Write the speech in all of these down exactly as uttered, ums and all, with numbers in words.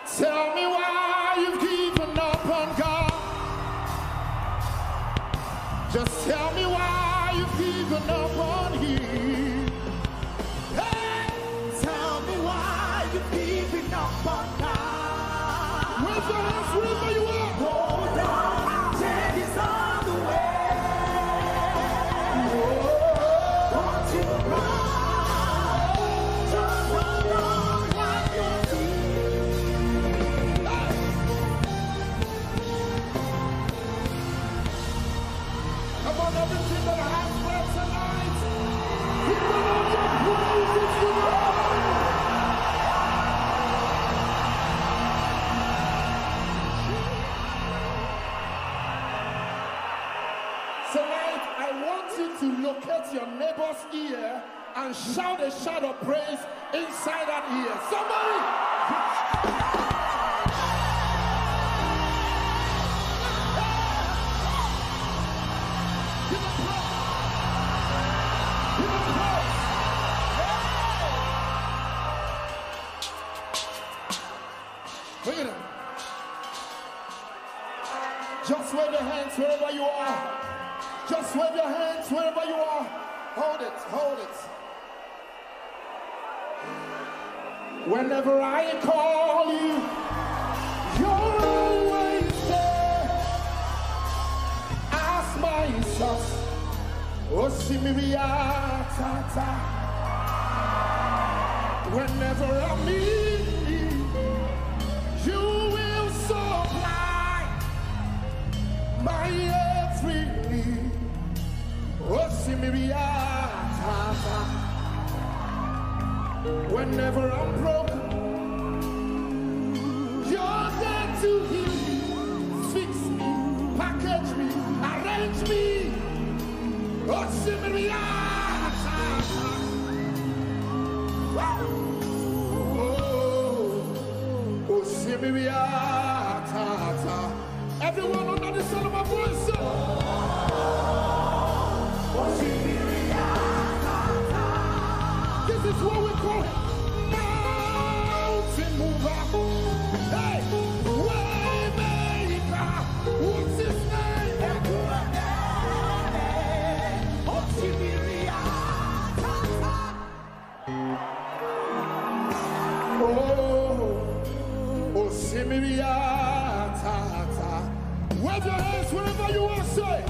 Tell me why you've given up on God. Just tell me why you've given up on Him. Hey, Tell me why you've given up on God. where's your hands, wherever you are? Hold on, change is on the way. Don't you run, just hold on like your teeth. Come on, everything that has breath tonight. Give the Lord your praises tonight. Tonight, I want you to locate your neighbor's ear and shout a shout of praise inside that ear. Somebody! Give him praise. Give him praise. Look at him. Just wave your hands wherever you are. Just wave your hands wherever you are. Hold it, hold it. Whenever I call you, you're always there. Ask my Jesus. Oh, see me, ta. Whenever I'm in, you will supply my every need. Oh, see me, ta. Whenever I'm broken, you're there to heal me, fix me, package me, arrange me. Oh, see me, ta. Oh, oh, see me, ta. Everyone under the sound of my voice, say, this is what we call mountain mover. Hey, waymaker. What's his name? Oh, oh, Simiria, ta. Wave your hands wherever you are, say.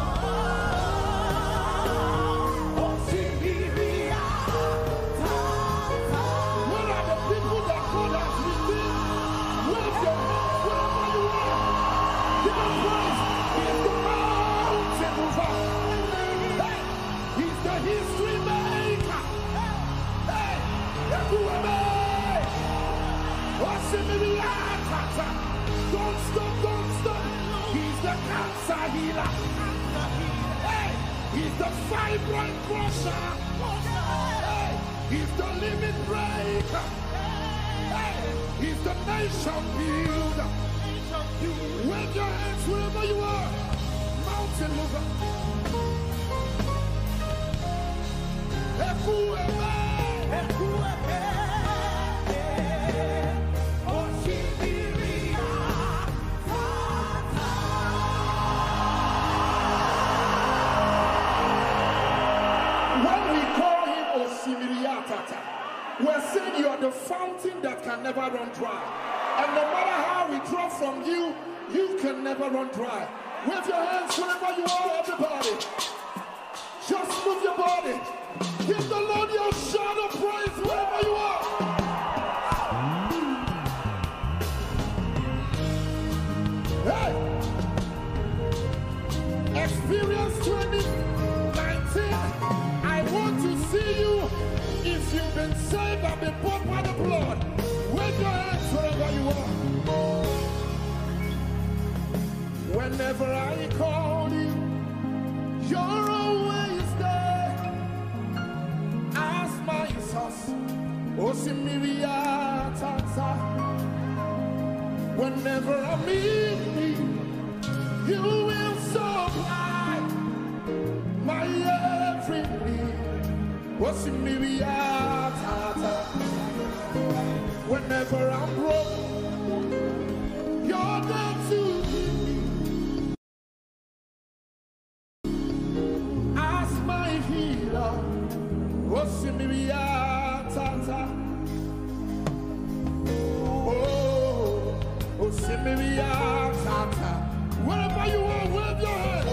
Don't stop, don't stop. He's the cancer healer. Hey, he's the fibroid crusher. Hey, he's the limit breaker. Hey, he's the nation builder. Wave your hands wherever you are. Mountain mover. Ekueme. Ekueme. We're saying you are the fountain that can never run dry. And no matter how we draw from you, you can never run dry. Wave your hands wherever you are, everybody. Just move your body. Give the Lord your shout of praise wherever you are. Hey! Experience twenty nineteen. I want to see you. If you've been saved and been bought by the blood, wave your hands wherever you are. Whenever I call you, you're always there. Ask my Jesus, oh, Simiria, ta. Whenever I'm in need, you will supply my every need. What's in me, ta. Whenever I'm broke, You're there to ask my healer. Oh, Simiria, Tata. Oh, oh, Simiria, Tata. Wherever you are, wave your hand.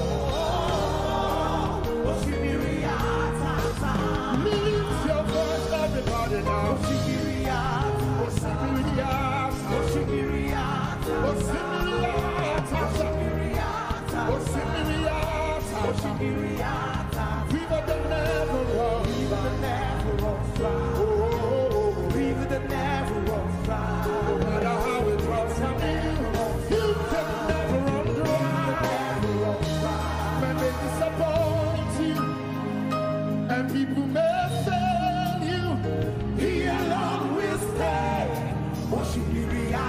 Oh, Simiria, Tata. Lift your voice, everybody now. Oh, Simiria, Oh, Simiria, oh, Simiria, oh, Simiria, Tata. Oh, Simiria, oh, Tata. Simiria, River that never runs River that never runs dry. Oh, oh, oh. River that never runs dry. No matter how it runs from you, you can never run dry. When they disappoint you, and people may fail you, He alone will stay. Oh, Simiria,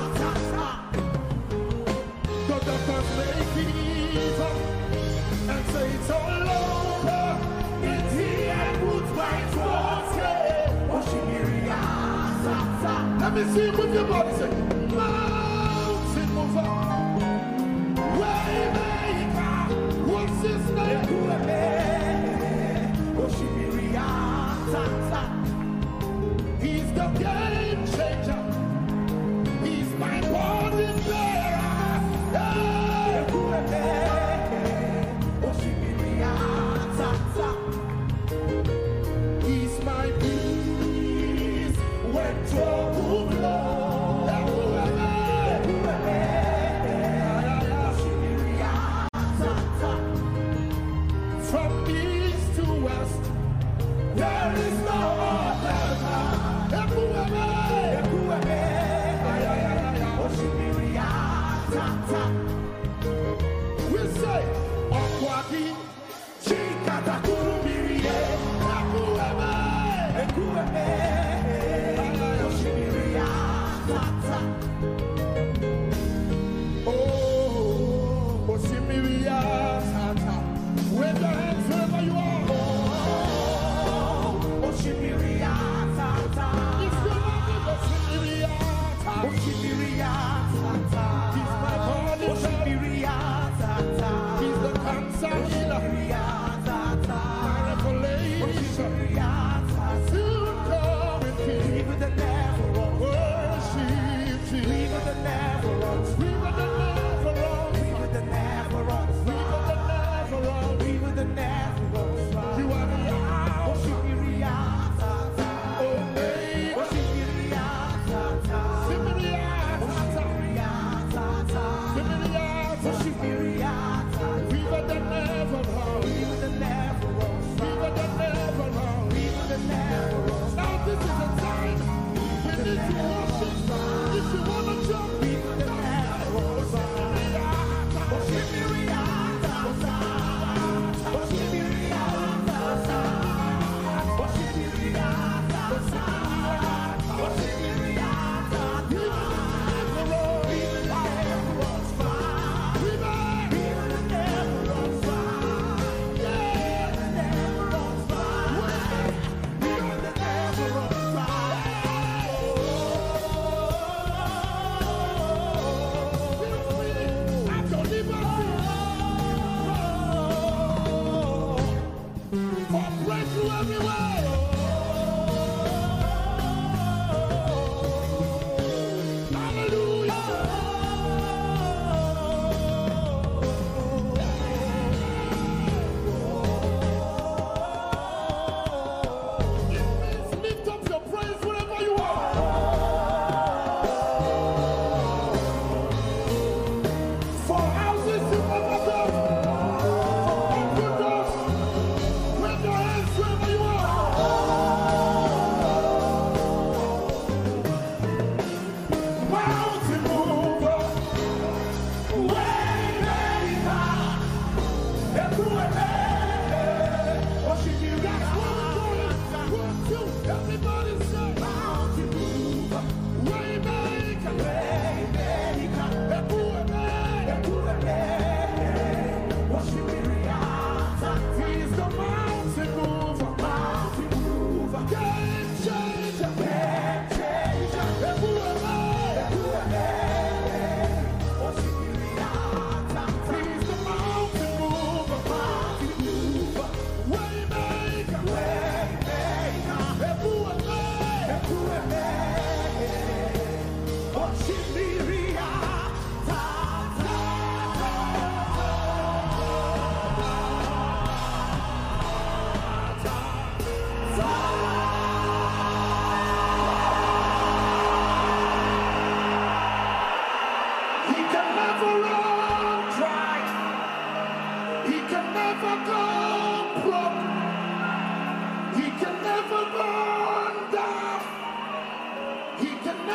The doctors may give up and say it's all over. It's He and puts my trust in. oh, Simiria, Let me see you with your body. Say, mountain mover, waymaker. What's His name? oh, Simiria, He's the game changer. He's my burden bearer. Hey! oh, Simiria, He's my peace when trouble blows.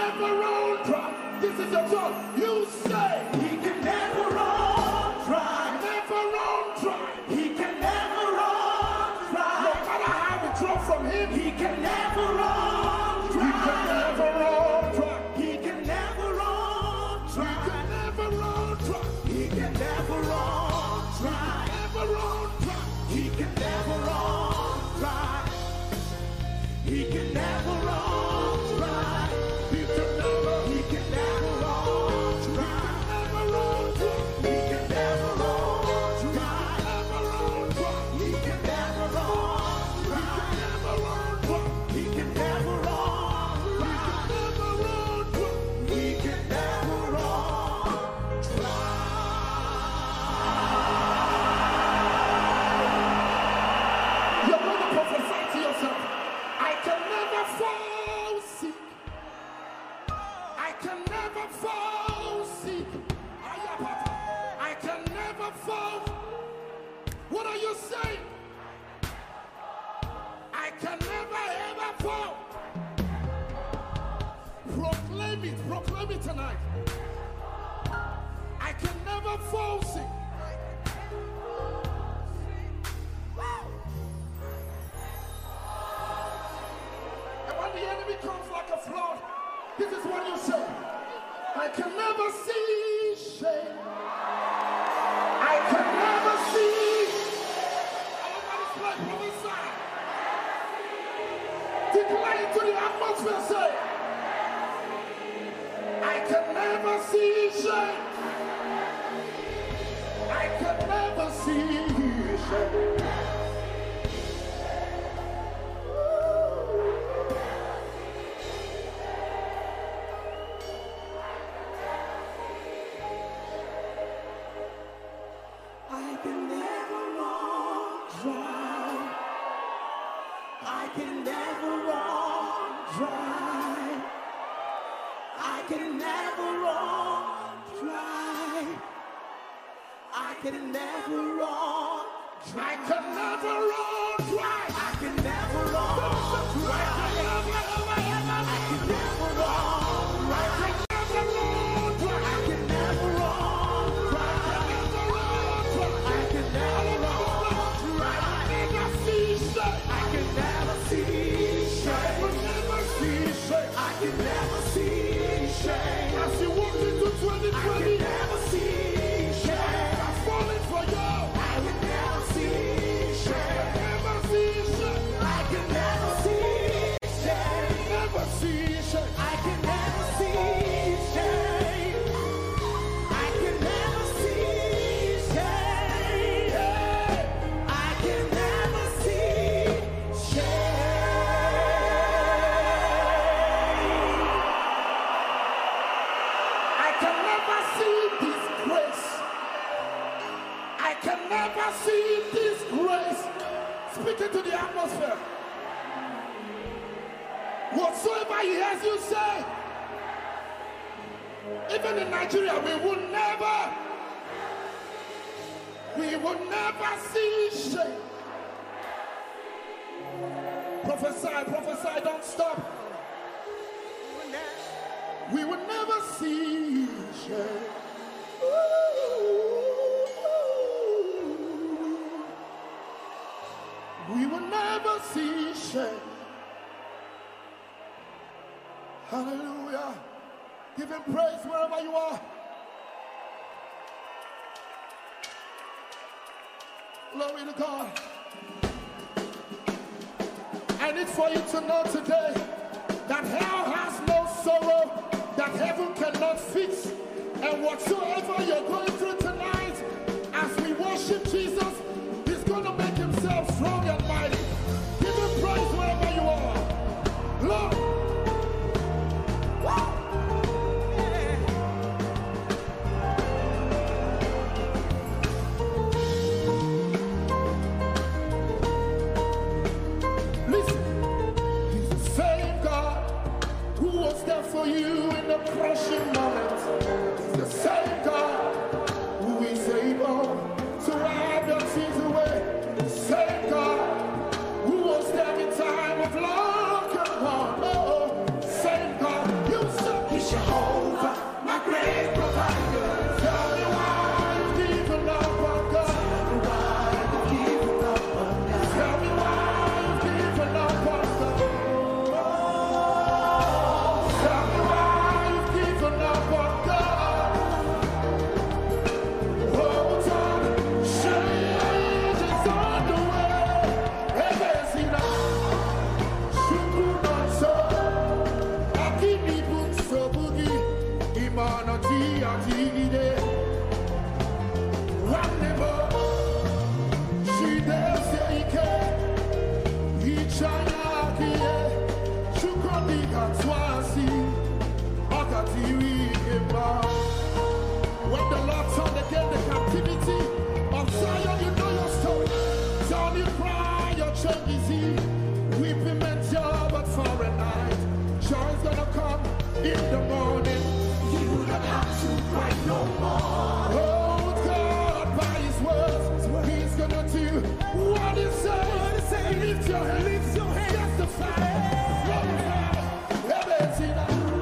never run dry. This is your song. You say He can never run dry. never run dry. He can never run No dry. matter how we draw from him, He can never run he can dry. never run dry. He can never run He dry. can never run dry. He can never run dry. Never run dry. He can never run dry. He can never run dry. He can never, He can never run dry. never run dry. He can never run dry. Never run dry. He can never run dry. Never run dry. He can never run dry. Never run dry. He can never run dry. You're going to prophesy to yourself. I can never fall sick. I can never fall sick. I can never fall. What are you saying? I can never ever fall. Proclaim it. Proclaim it tonight. I can never fall sick. And when the enemy comes like a flood, this is what you say. I can never see shame. I can never see. Everybody's like prophesy. Declare into the atmosphere, say. I can never see shame. I can never see shame. I can never run dry. I can never run dry. I can never run dry. I can never run dry. I can never run dry. I can never run dry. I can never run dry. I can never run dry. I can never run dry. I can never see shame. I can never see shame. I can never see shame. As you walk into twenty I twenty, can never see shame. I'm falling for you. I can never see shame. Never see shame. I can never see shame. Never see shame. I can never see shame. I can never see shame. I can never see shame. I can never see disgrace. I can never see disgrace. Speaking to the atmosphere. Whatsoever he hears you say, even in Nigeria, we will never, we will never see shame. Prophesy, prophesy, don't stop. We will never see shame. We will never see shame. Hallelujah. Give him praise wherever you are. Glory to God. I need for you to know today that hell has no sorrow that heaven cannot fix. And whatsoever you're going through tonight, as we worship Jesus, he's going to make himself strong and mighty. Give him praise wherever you are. Lord. For you in the crushing moments, it's the same God who is able to wipe your tears away. The same God who was there in time of long and hard. Oh, same God, you said. Imana tia tigide. Whatever she does, ike. Ichanya kie. Shukodi katwasi. Akatiwi eba. When the Lord turned again the captivity of Zion, you know your story. Don't you cry, your change is here. Weeping may endure but for a night. Joy's gonna come in the morning. You don't have to cry no more. Hold God by His words. He's gonna do what He says. Lift your hand, lift your hand. Testify, glorify, everything.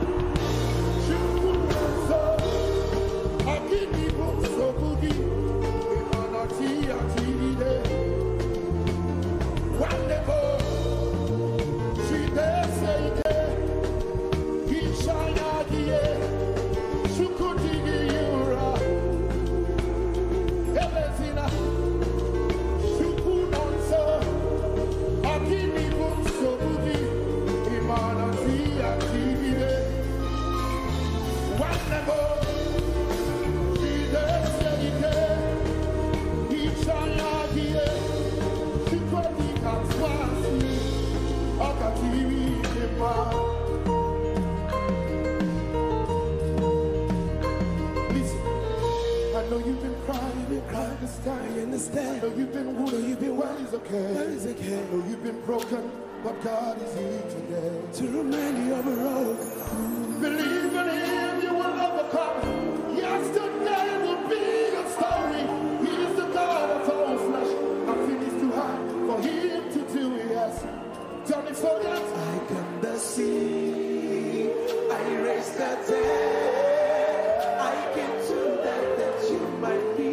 I understand. I know you've been wounded, you've been well, it's okay. That is okay. I know you've been broken, but God is here today to remind you of a road. Believe in Him, you will overcome. Yesterday will be your story. He is the God of all flesh. Nothing is too hard for Him to do. Yes, don't you forget. I can the sea. I raised the dead. I came to that that you might be.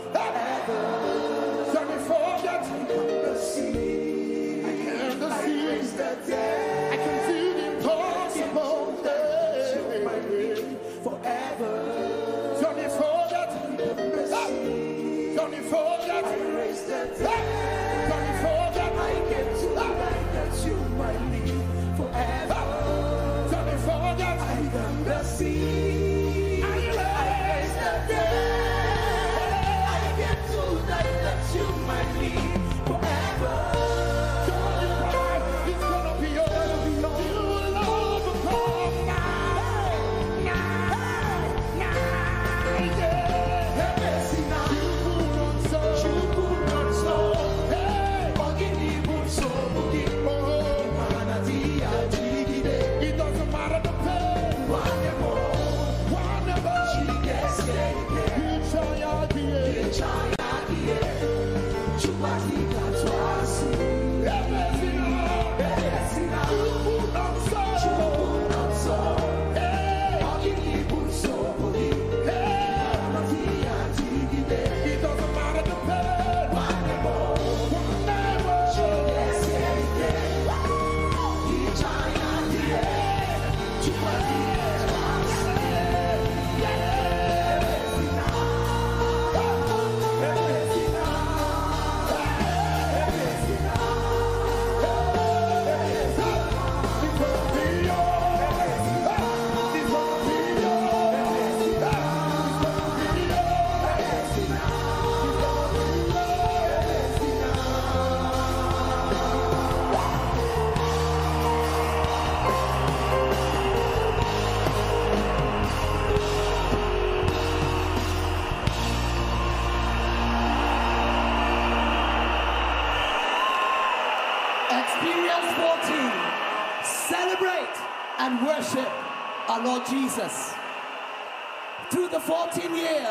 Celebrate and worship our Lord Jesus through the fourteen years.